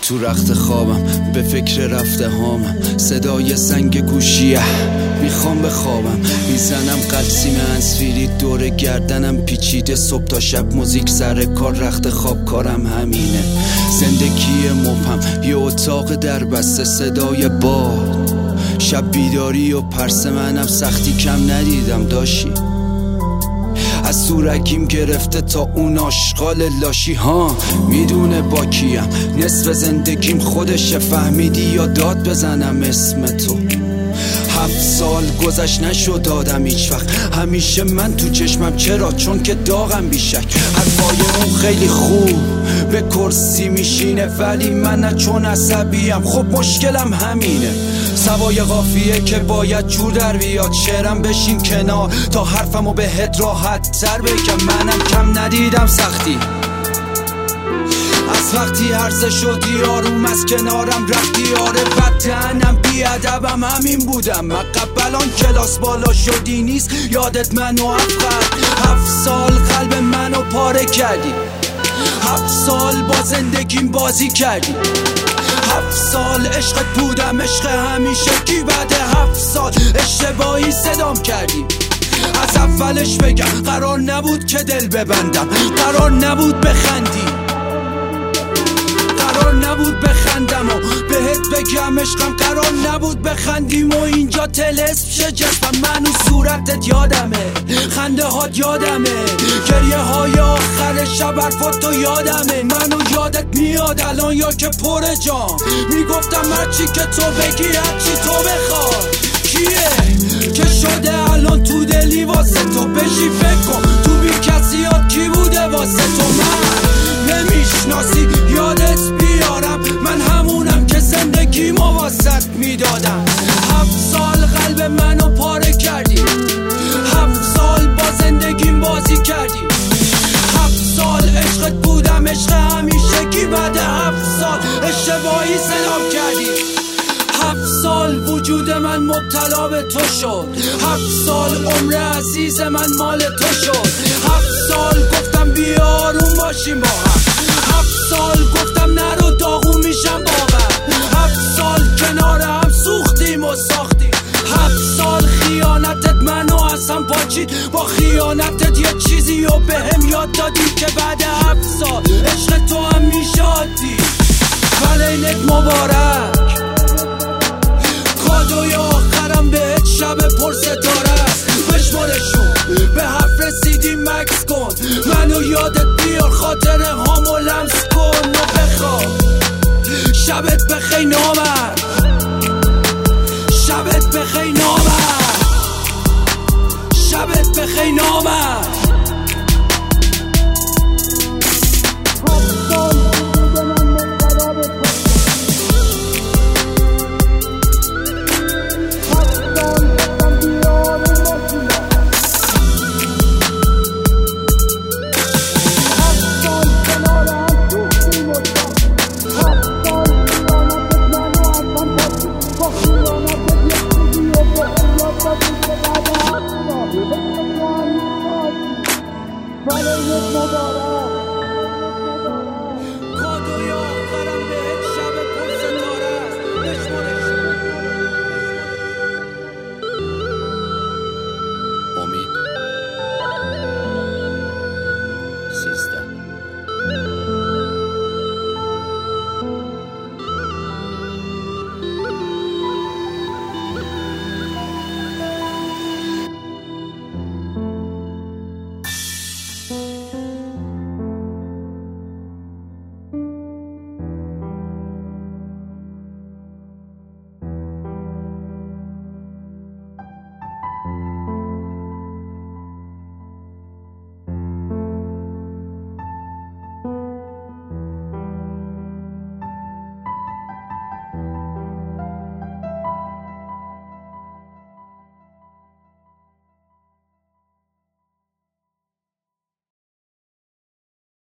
تو رخت خوابم به فکر رفته هامم، صدای زنگ گوشیه میخوام بخوابم، میزنم قلسیم انسفیری دور گردنم پیچیده، صبح تا شب موزیک سر کار، رخت خواب کارم همینه. زندگی مبهم یه اتاق در بسته، صدای باد شب بیداری و پرس منم، سختی کم ندیدم داشی از سورگیم گرفته تا اون آشغال لاشی ها. میدونه با کیم نصف زندگیم خودشه، فهمیدی یا داد بزنم اسم تو؟ 7 سال گذشت نشد دادم هیچ وقت، همیشه من تو چشمم، چرا؟ چون که داغم بیشک. حرفای اون خیلی خوب به کرسی میشینه، ولی من نه، چون عصبیم. خب مشکلم همینه، سوای قافیه که باید جور در بیاد. شعرم بشین کنار تا حرفمو بهت راحت تر بگم، منم کم ندیدم سختی از وقتی عرضه شدی آروم از کنارم رفتی. آره بدتنم بیادبم همین بودم، من قبلان کلاس بالا شدی نیست یادت منو افقد. 7 سال قلب منو پاره کردی، 7 سال با زندگیم بازی کردی، 7 سال عشقت بودم عشق همیشه کی، بعد 7 سال اشتباهی صدام کردی. از اولش بگم قرار نبود که دل ببندم، قرار نبود بخندی، قرار نبود بخندم و بهت بگم عشقم، قرار نبود بخندیم و اینجا تلسم شه جسمم. من و صورتت یادمه، خنده هات یادمه، گریه های آخر شب حرفات تو یادمه. منو یادت میاد الان یا که پر جام میگفتم هرچی که تو بگی هرچی تو بخوای. کیه که شده الان تو دلی واسه تو؟ بشی فکر کن تو بی کسیات کی بوده واسه تو؟ من نمیشناسی یادت بیارم، من همونم که زندگی ما واسط میدادم. 7 سال قلب منو پاره کردی، 7 سال با زندگیم بازی کردی، 7 سال عشقت بودم عشق همیشگی، بعد 7 سال اشتباهی سلام کردی. 7 سال وجود من مبتلا به تو شد، 7 سال عمر عزیز من مال تو شد. 7 سال گفتم بیا آروم باشیم با هم، 7 سال گفتم نرو داغون میشم واقعا، 7 سال کنار هم سوختیم و ساختیم. 7 سال خیانتت منو از هم پاچید، با خیانتت یه چیزی رو بهم یاد دادی که بعد 7 سال عشق تو هم میشادی. ولینت مبارک، کادوی آخرم بهت شب پر ستاره است، بشمارشون به 7 رسیدی مکس کن، منو یادت بیار خاطره هامو لمس